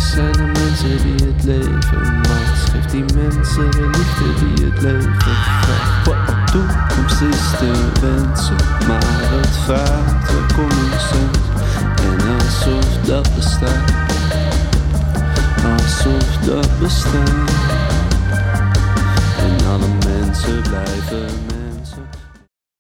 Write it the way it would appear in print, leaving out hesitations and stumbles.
zijn er mensen die het leven maakt. Geef die mensen de liefde die het leven vraagt. De toekomst is te wensen, maar het vraagt wel common sense. En alsof dat bestaat, alsof dat bestaat. En alle mensen blijven